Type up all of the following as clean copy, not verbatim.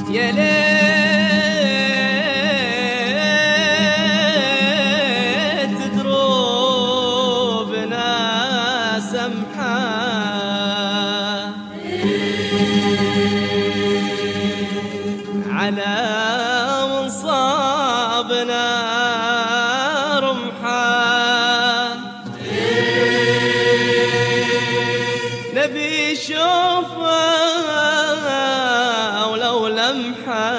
يا ليت دروبنا سمحة على منصابنا رمحة نبي شوفها ولو لمحة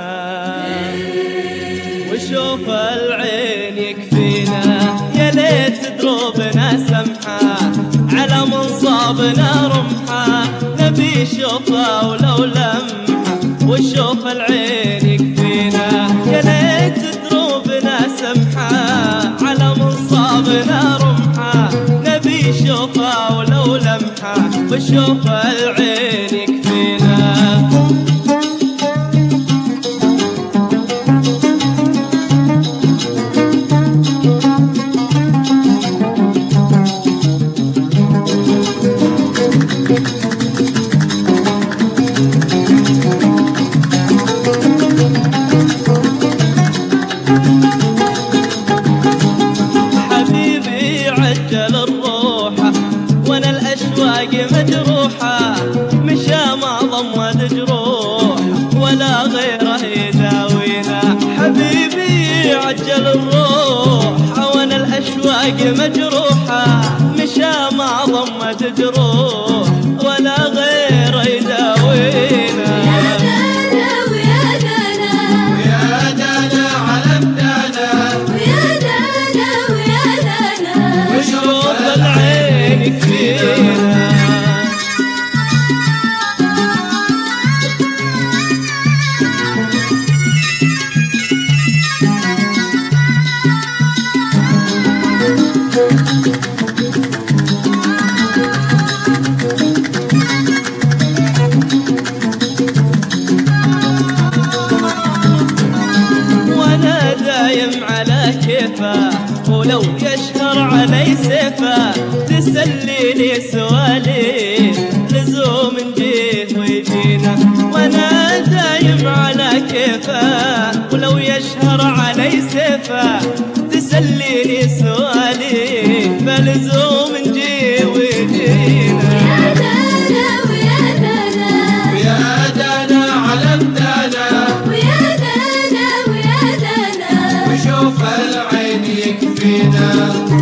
وشوف العين يكفينا يا ليت دروبنا سمحة على منصابنا رمحة نبي شوفها ولو لمحة وشوف العين يكفينا يا ليت دروبنا سمحة على منصابنا رمحة نبي شوفها ولو لمحة وشوف العين يكفينا حبيبي عجل الروحة وانا الاشواق مجروحة مشى ما ضمد جروح ولا غيره يداوينا حبيبي عجل الروحة وانا الاشواق مجروحة مشى ما ضمد جروح ولا غيره يداوينا وانا دايم على كيفه ولو يشهر علي سيفه تسلي لي سوالي لزوم نجيه ويجينا وانا دايم على كيفه ولو يشهر علي سيفه تسلي لي سوالي فلزوم نجيه ويجينا العين يكفينا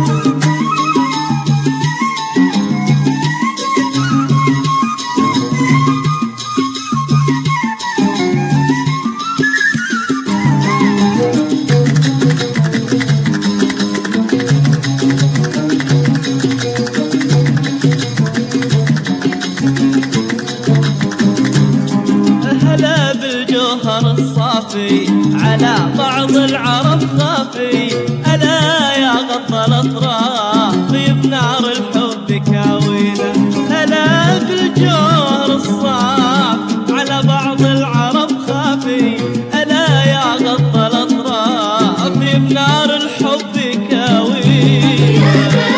هلا بالجوهر الصافي على بعض العرب خافي ألا يا غض الأطراف بنار الحب كاوينا هلا بالجوهر الصافي على بعض العرب خافي ألا يا غض الأطراف بنار الحب كاوينا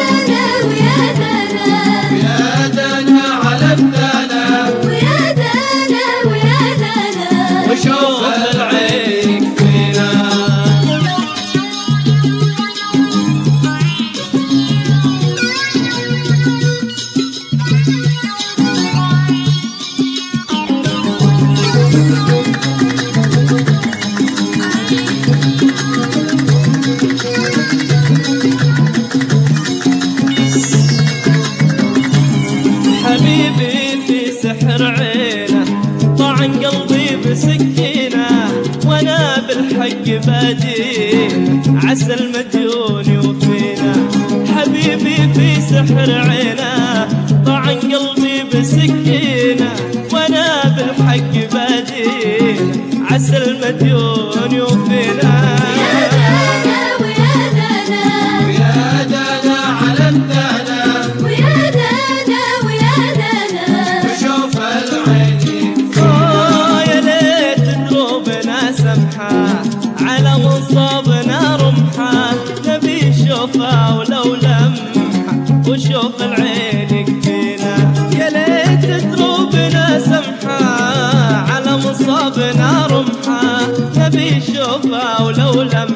وشوف العين فينا حبيبي في سحر عينه طعن قلبي بسكينه وانا بالحق بادين عسى المديون يوفينا حبيبي في سحر عينه طعن قلبي بسكينه وانا بالحق بادين عسى المديون يوفينا على منصابنا رمحة نبي شوفها ولو لمحة وشوف العين يكفينا يا ليت دروبنا سمحة على منصابنا شوفه ولو لمحه